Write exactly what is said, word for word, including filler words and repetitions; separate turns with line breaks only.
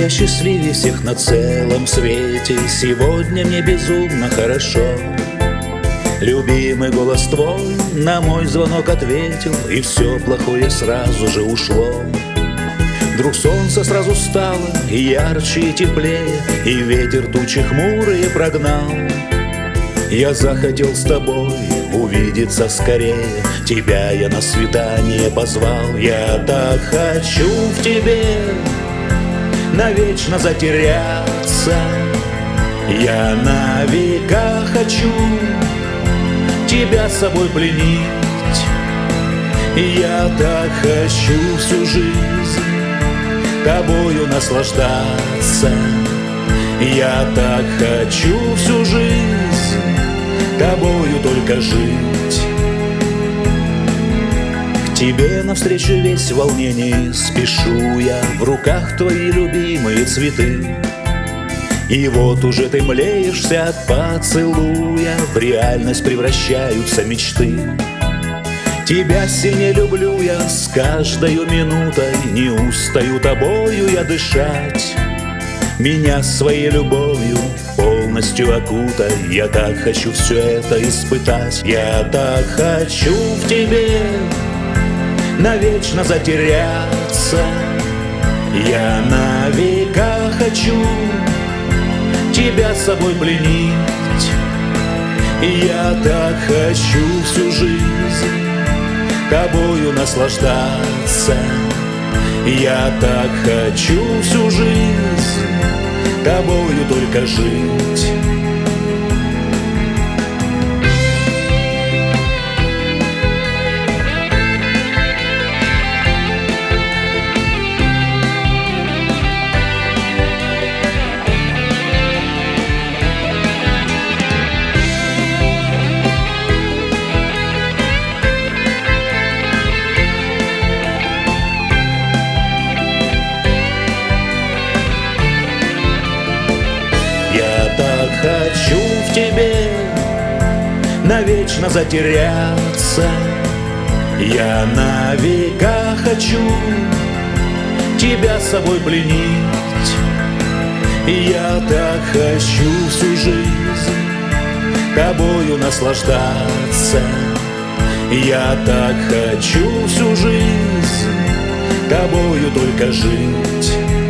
я счастливее всех на целом свете. Сегодня мне безумно хорошо. Любимый голос твой на мой звонок ответил, и все плохое сразу же ушло. Вдруг солнце сразу стало и ярче, и теплее, и ветер тучи хмурые прогнал. Я захотел с тобой увидеться скорее, тебя я на свидание позвал. Я так хочу в тебе навечно затеряться, я на века хочу тебя с собой пленить. Я так хочу всю жизнь тобою наслаждаться, я так хочу всю жизнь тобою только жить. К тебе навстречу весь в волнении спешу я, в руках твои любимые цветы. И вот уже ты млеешься от поцелуя, в реальность превращаются мечты. Тебя сильнее люблю я с каждой минутой, не устаю тобою я дышать. Меня своей любовью полностью окутай, я так хочу все это испытать. Я так хочу в тебе навечно затеряться, я на века хочу тебя с собой пленить. Я так хочу всю жизнь тобою наслаждаться, я так хочу всю жизнь тобою только жить. Хочу в тебе навечно затеряться, я на века хочу тебя с собой пленить. Я так хочу всю жизнь тобою наслаждаться, я так хочу всю жизнь тобою только жить.